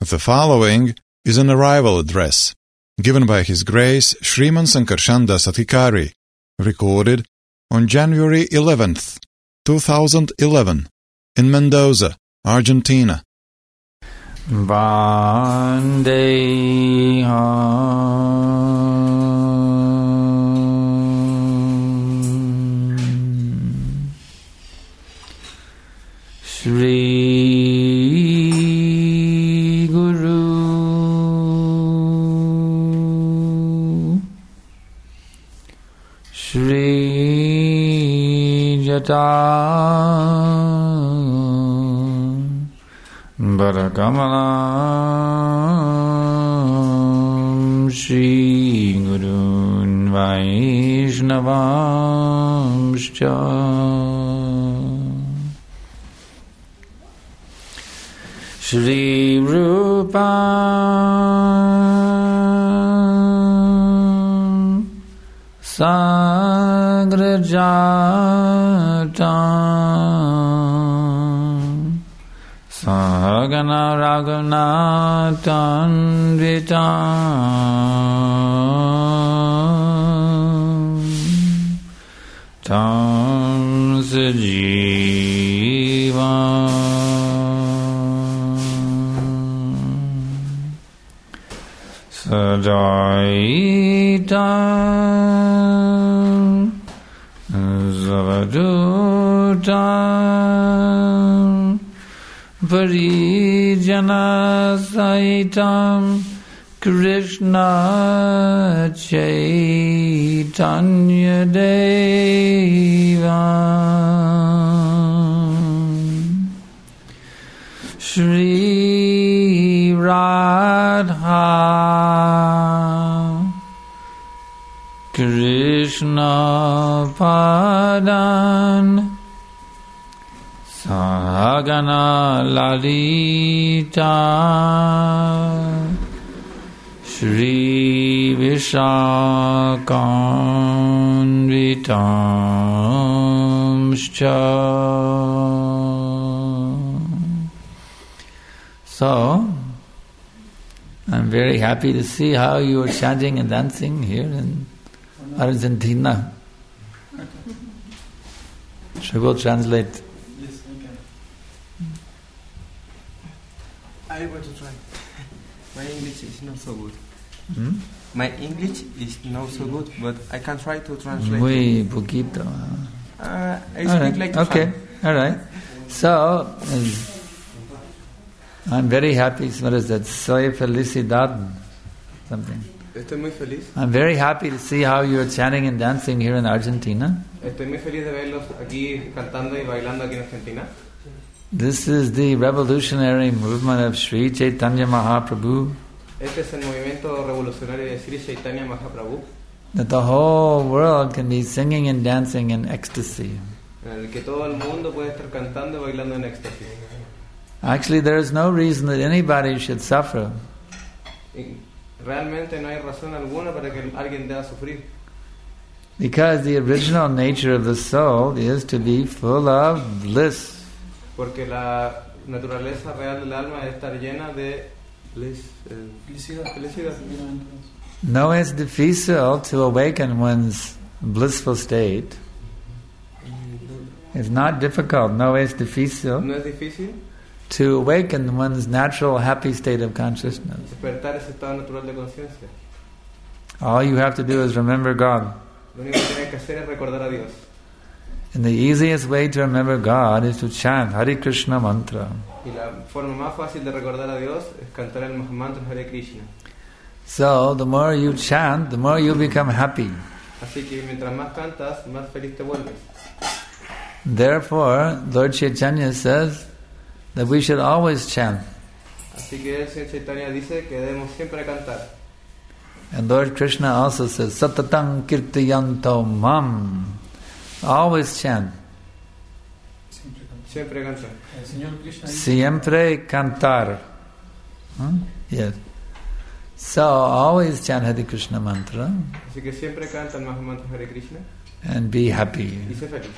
The following is an arrival address given by His Grace Sriman Sankarshan Sathikari, recorded on January 11th, 2011, in Mendoza, Argentina. Vandeham Shri Guru Shri Jata Bharakamalam Shri Gurun Vaishnavamscha Shri Rupa Sagrajatam Sahagana Raghunathan Vitam Tam Sajivam Sadaitam Zavadutam Parijana Saitam Krishna Chaitanya Devam Shri Radha Krishna Padan Sahagana Lalita Shri Vishakanvitamscha. So, I'm very happy to see how you are chanting and dancing here in Argentina. Should we translate? Yes, I can. I want to try. My English is not so good. My English is not so good, but I can try to translate. Muy poquito. I speak like okay, all right. So, I'm very happy. What is that? Soy felicidad. Something. Estoy muy feliz. I'm very happy to see how you're chanting and dancing here in Argentina. Estoy muy feliz de verlos aquí cantando y bailando aquí en Argentina. This is the revolutionary movement of Sri Chaitanya Mahaprabhu. Este es el movimiento revolucionario de Sri Chaitanya Mahaprabhu. That the whole world can be singing and dancing in ecstasy. En el que todo el mundo puede estar cantando y bailando en éxtasis. Actually, there is no reason that anybody should suffer. Y realmente no hay razón alguna para que alguien deba sufrir. Because the original nature of the soul is to be full of bliss. Porque la naturaleza real del alma es estar llena de felicidad. No es difícil to awaken one's blissful state. It's not difficult. No es difícil. No es difícil to awaken one's natural happy state of consciousness. despertar ese estado natural de conciencia. All you have to do is remember God. Lo único que tienes que hacer es recordar a Dios. And the easiest way to remember God is to chant Hare Krishna mantra. Y la forma más fácil de recordar a Dios es cantar el mantra Hare Krishna. So the more you chant, the more you become happy. Así que mientras más cantas, más feliz te vuelves. Therefore, Lord Chaitanya says that we should always chant. Así que el Señor Chaitanya dice que debemos siempre cantar. And Lord Krishna also says, Satatang kirtayanto mam. Always chant. Siempre cantar. Siempre cantar. Yes. So always chant Hare Krishna mantra. Así que siempre canta el mantra Hare Krishna. And be happy. Y sé feliz.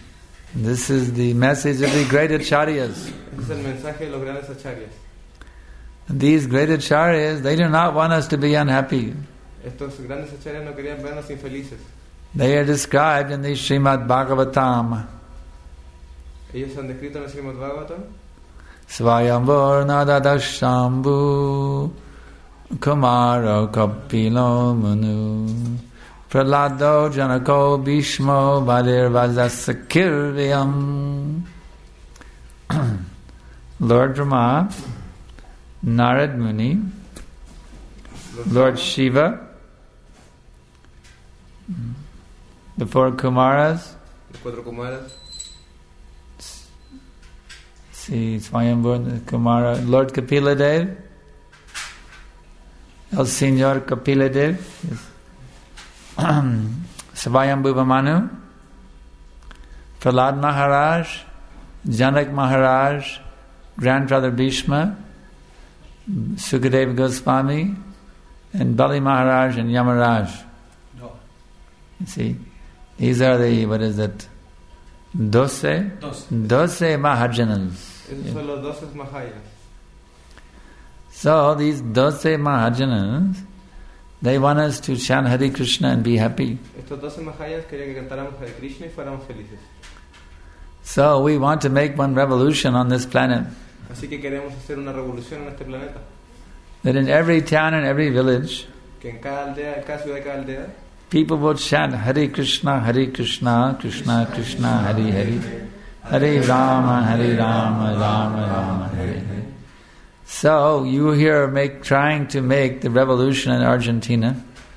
This is the message of the great acharyas. Este es el mensaje de los grandes acharyas. These great acharyas, they do not want us to be unhappy. Estos grandes acharyas no querían vernos infelices. They are described in the Srimad Bhagavatam. Ellos han descrito en el Srimad Bhagavatam. Svayambhur nadadashambhu Kumaro kapilo manu Pralado janako bhishmo Vadir vazasakirvyam. Lord Brahma, Narad Muni, Lord Shiva, the four Kumaras, Los cuatro Kumaras, see Swayambhur Kumara, Lord Kapila Dev, El Señor Kapila Dev, Svayambhuva Manu, Prahlad Maharaj, Janak Maharaj, Grandfather Bhishma, Sukadeva Goswami, and Bali Maharaj and Yamaraj. no. You see, these are the, what is it? Doce Mahajanas. Esos son los 12 Mahayas. So these Doce Mahajanas, they want us to chant Hare Krishna and be happy. Estos 12 Mahayas querían que cantáramos Hare Krishna y fuéramos felices. So we want to make one revolution on this planet. Así que queremos hacer una revolución en este planeta. That in every town and every village, Que en cada aldea, en cada ciudad y cada aldea, people will chant Hare Krishna, Krishna Krishna, Hare Hare, Hare Rama, Rama Rama, Hare Hare. So you here trying to make the revolution in Argentina.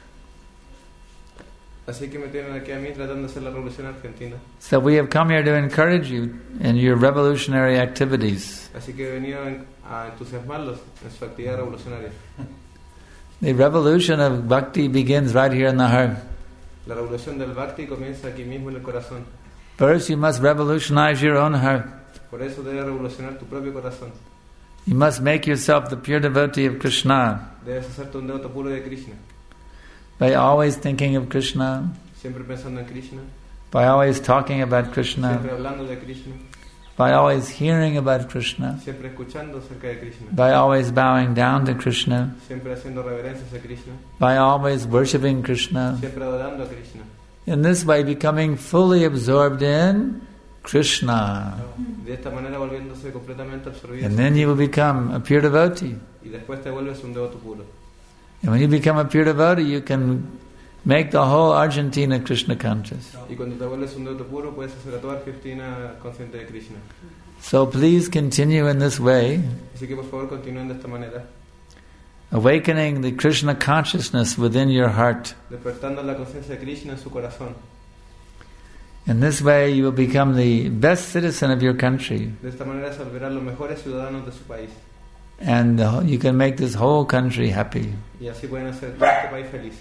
así que me tienen aquí a mí tratando de hacer la revolución argentina. So we have come here to encourage you in your revolutionary activities. Así que he venido a entusiasmarlos en su actividad revolucionaria. The revolution of bhakti begins right here in the heart. La revolución del Bhakti comienza aquí mismo en el corazón. First you must revolutionize your own heart. Por eso debes revolucionar tu propio corazón. You must make yourself the pure devotee of Krishna Debes hacerte un devoto puro de Krishna. by always thinking of Krishna, Siempre pensando en Krishna. by always talking about Krishna, Siempre hablando de Krishna. by always hearing about Krishna, Siempre escuchando acerca de Krishna. by always bowing down to Krishna, Siempre haciendo reverencias a Krishna. by always worshipping Krishna. Siempre adorando a Krishna. In this way, becoming fully absorbed in Krishna. De esta manera volviéndose completamente absorbido. And then you will become a pure devotee. Y después te vuelves un devoto puro. And when you become a pure devotee, you can make the whole Argentina Krishna conscious. Y cuando te vuelves un devoto puro, puedes hacer a toda Argentina consciente de Krishna. So please continue in this way, Así que por favor continúen de esta manera, awakening the Krishna consciousness within your heart. despertando la conciencia de Krishna en su corazón. In this way, you will become the best citizen of your country. De esta manera se volverán los mejores ciudadanos de su país. And you can make this whole country happy. Y así pueden hacer todo este país feliz.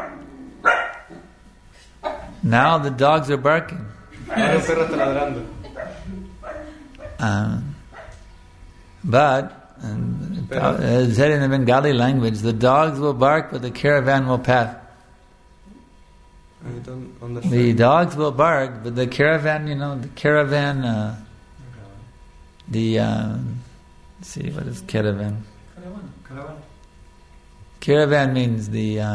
Now the dogs are barking. Ahora el perro está ladrando. But, as said in the Bengali language, the dogs will bark, but the caravan will pass. I don't understand. The dogs will bark, but the caravan, the caravan, let's see, what is caravan? Caravan means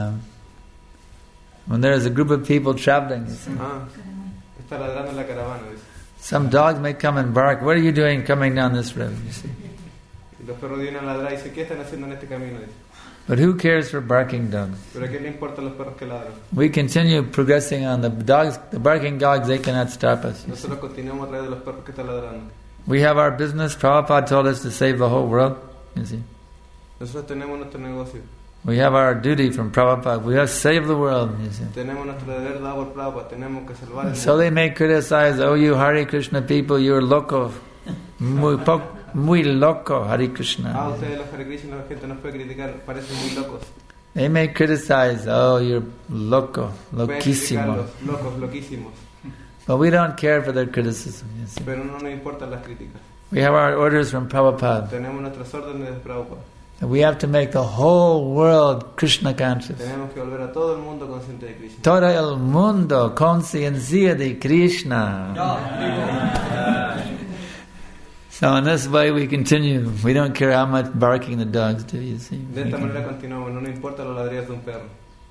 when there is a group of people traveling. Está ladrando la caravana, dice. Some dogs may come and bark. What are you doing coming down this road? You see. Y los perros vienen a ladrar y dicen, ¿qué están haciendo en este camino? Dice. But who cares for barking dogs? ¿Pero a qué le importan los perros que ladran? We continue progressing on the dogs. The barking dogs, they cannot stop us. Nosotros continuamos a través de los perros que están ladrando. We have our business. Prabhupada told us to save the whole world. You see. Nosotros tenemos nuestro negocio. We have our duty from Prabhupada. We have to save the world. You see. Tenemos nuestro deber dado por Prabhupada. Tenemos que salvar el So mundo. they may criticize, oh, you Hare Krishna people, you're loco. Muy loco, Hare Krishna. Ustedes los Hare Krishna, la gente nos puede criticar, parecen muy locos. They may criticize, oh, you're loco, Pueden loquísimo. criticarlos, locos, loquísimos. But we don't care for their criticism. You see. Pero no nos importan las críticas. We have our orders from Prabhupada. Tenemos nuestras órdenes de Prabhupada. We have to make the whole world Krishna conscious. Tenemos que volver a todo el mundo consciente de Krishna. Todo el mundo conciencia de Krishna. So in this way we continue. We don't care how much barking the dogs do, you see. De esta manera continuamos, no nos importa los ladridos de un perro.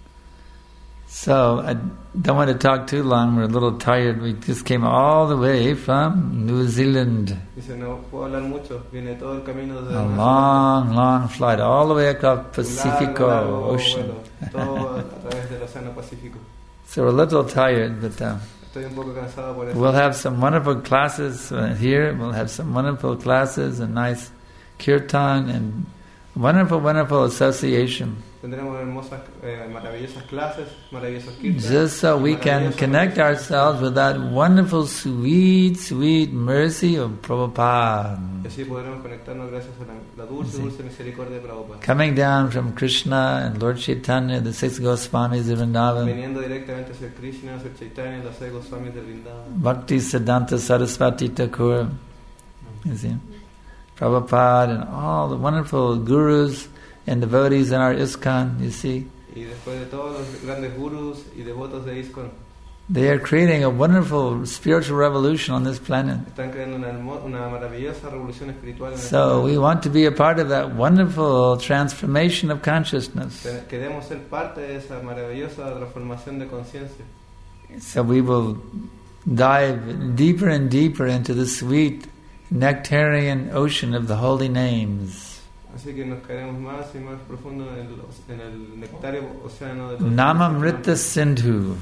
So I don't want to talk too long. We're a little tired. We just came all the way from New Zealand. Dice, no puedo hablar mucho. Viene todo el camino desde A long flight, all the way across Pacifico Ocean. Todo a través del Océano Pacífico. So we're a little tired, but Estoy un poco cansado por eso. we'll have some wonderful classes here. We'll have some wonderful classes and nice kirtan and wonderful association. Tendremos hermosas, maravillosas clases, maravillosos kirtans. Just so we can connect ourselves with that wonderful, sweet mercy of Prabhupada. Y así podremos conectarnos gracias a la dulce misericordia de Prabhupada. Coming down from Krishna and Lord Chaitanya, the six Goswamis of Vrindavan, Viniendo directamente hacia Krishna, hacia Chaitanya, los 6 Goswamis de Vrindavan. Bhakti Siddhanta Saraswati Thakur, you see, Prabhupada and all the wonderful gurus and devotees in our ISKCON, you see. Y después de todos los grandes gurus y devotos de ISKCON, They are creating a wonderful spiritual revolution on this planet. están creando una maravillosa revolución espiritual en el So we planeta. want to be a part of that wonderful transformation of consciousness. Queremos ser parte de esa maravillosa transformación de conciencia. So we will dive deeper and deeper into the sweet nectarian ocean of the holy names. Así que nos caeremos más y más profundo en el nectario océano de los Namamrita Sindhu,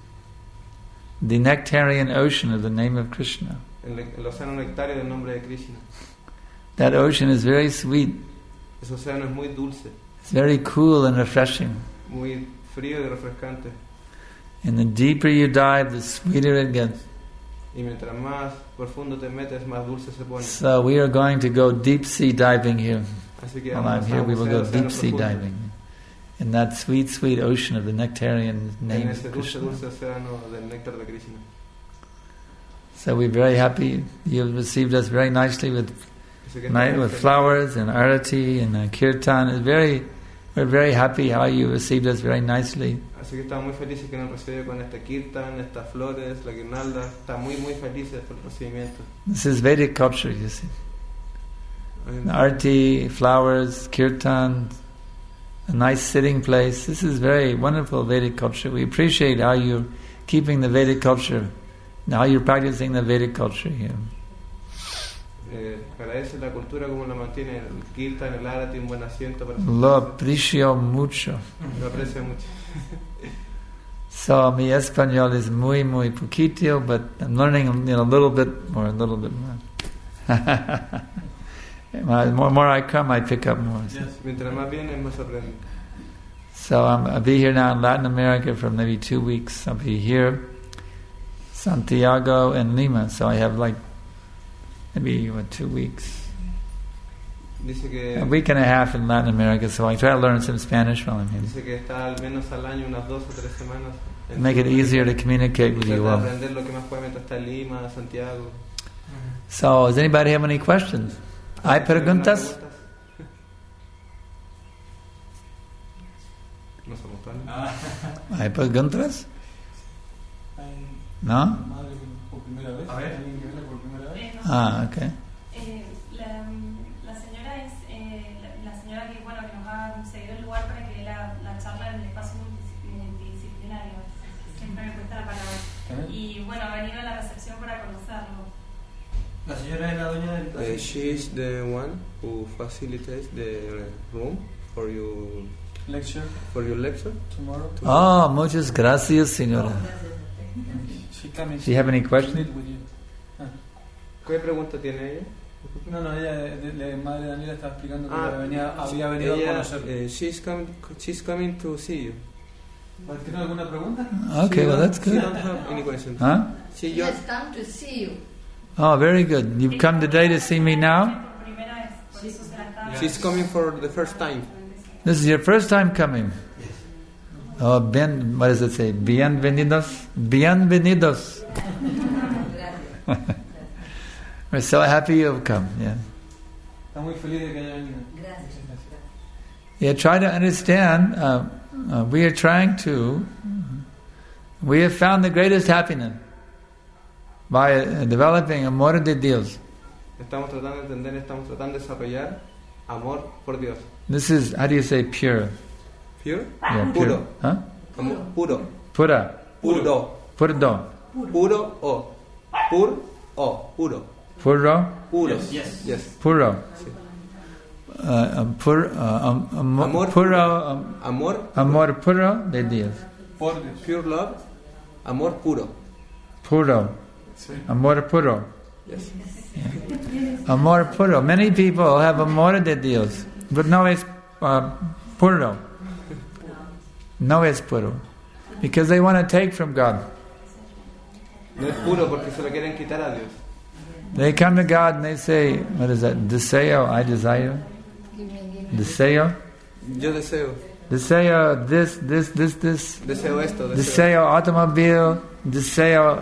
the nectarian ocean of the name of Krishna. el océano nectario del nombre de Krishna. That ocean is very sweet. Ese océano es muy dulce, It's very cool and refreshing. muy frío y refrescante. And the deeper you dive, the sweeter it gets. Y mientras más profundo te metes, más dulce se pone. So we are going to go deep sea diving here. Así que While I'm vamos here, a we will bucear go el deep océano sea profundo. diving in that sweet ocean of the nectarian En name ese of dulce Krishna. océano del néctar de Krishna. So we're very happy. You have received us very nicely with Así que estamos with felices. flowers and arati and kirtan. We're very happy how you received us very nicely. Así que estamos muy felices que nos recibió con esta kirtan, estas flores, la guirnalda. Está muy felices por el recibimiento. This is Vedic culture, you see. Arti, flowers, kirtan, a nice sitting place. This is very wonderful Vedic culture. We appreciate how you're keeping the Vedic culture, how you're practicing the Vedic culture here. Agradece la cultura como la mantiene el kirtan, el arati, un buen asiento para Lo aprecio mucho. lo aprecia mucho. So mi español is muy poquito, but I'm learning a little bit more. The more I come, I pick up more. Mientras más vienes, más aprendes. So I'll be here now in Latin America for maybe 2 weeks. I'll be here, Santiago and Lima. So I have maybe 2 weeks. Dice que, A week and a half in Latin America, so I try to learn some Spanish while I'm here. dice que está al menos al año unas 2 o 3 semanas. en Make it Sudamérica. easier to communicate with you Trata de all. aprender lo que más puede mientras está en Lima, Santiago. So, does anybody have any questions? ¿Hay preguntas? No somos tan. ¿Hay preguntas? ¿No? Madre por primera vez. A ver. ¿Alguien que viene por primera vez? Ah, okay. La señora es la señora que nos ha cedido el lugar para que dé la charla en el espacio multidisciplinario. Siempre me cuesta la palabra. Y ha venido a la recepción para conocerlo. La señora es la dueña del She is the one who facilitates the room for your lecture lecture. tomorrow. Oh, muchas gracias, señora. She comes Do you have any to questions? meet with you. ¿Qué pregunta tiene ella? No, ella, la madre Daniela estaba explicando que había venido a ella, conocerlo. she's coming to see you. ¿Tiene alguna pregunta? Okay, well that's She good. don't have any questions. Huh? She She just has come to see you. Oh, very good. You've come today to see me now? Por primera vez, por eso se la está. she's coming for the first time. This is your first time coming? Oh, what does it say? Bienvenidos? Bienvenidos. We're so happy you've come. Yeah. Está muy feliz de que haya venido. Gracias. Yeah, try to understand. We are trying to. We have found the greatest happiness by developing amor de Dios. Estamos tratando de entender, estamos tratando de desarrollar amor por Dios. This is, how do you say pure? Pure? Yeah, Puro. pure. Huh? Amor puro. Pura. Puro. Purdo. Puro o. Pur o. Puro. Puro. Puro. Yes. Puro. Sí. Amor puro. amor Amor puro de Dios. Por Dios. pure love. Amor puro. Puro. Sí. Amor puro. Yes. Amor puro. Many people have amor de Dios, but no es puro. No es puro. Because they want to take from God. No es puro porque se lo quieren quitar a Dios. They come to God and they say, what is that? Deseo, I desire. Deseo. Yo deseo. Deseo this. Deseo esto. Deseo automobile. Deseo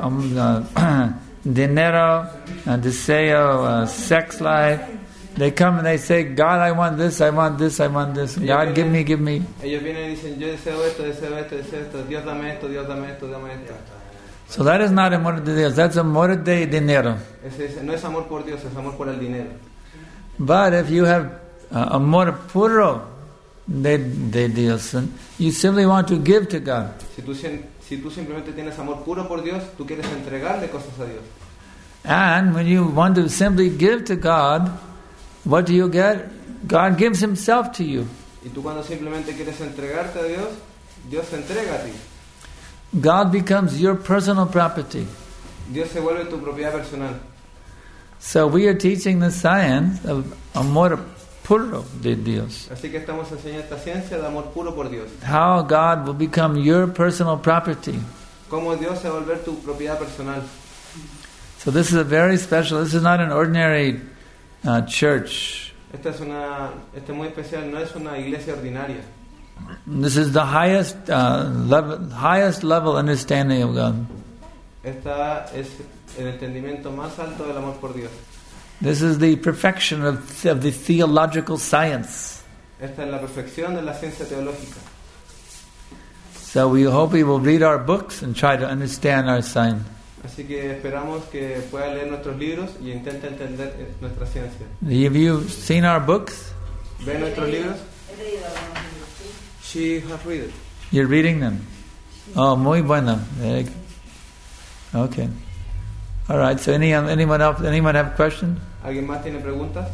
dinero. Deseo sex life. They come and they say, God, I want this, I want this, I want this. God, give me. Ellos vienen y dicen, yo deseo esto, deseo esto, deseo esto. Dios dame esto, Dios dame esto, dame esto. So that is not amor de Dios, that's amor de dinero. No es amor por Dios, es amor por el dinero. But if you have amor puro de Dios, you simply want to give to God. Si tú simplemente tienes amor puro por Dios, tú quieres entregarle cosas a Dios. And when you want to simply give to God, what do you get? God gives Himself to you. Y tú cuando simplemente quieres entregarte a Dios, Dios se entrega a ti. God becomes your personal property. Dios se vuelve tu propiedad personal. So we are teaching the science of amor puro de Dios. Así que estamos enseñando esta ciencia de amor puro por Dios. How God will become your personal property. Cómo Dios se va a volver tu propiedad personal. So this is a very special, this is not an ordinary church. Esta es muy especial, no es una iglesia ordinaria. This is the highest level understanding of God. Esta es el entendimiento más alto del amor por Dios. This is the perfection of the theological science. Esta es la perfección de la ciencia teológica. So we hope we will read our books and try to understand our science. Así que esperamos que pueda leer nuestros libros y intente entender nuestra ciencia. Have you seen our books? ¿Ven nuestros libros? She has read it. You're reading them? Oh, muy bueno. Okay. All right. So anyone else? Anyone have questions? ¿Alguien más tiene preguntas?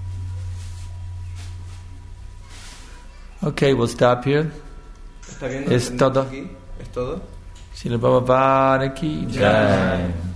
Okay, we'll stop here. ¿Está bien? Es todo. Aquí? ¿Es todo? Srila Prabhupada ki jai.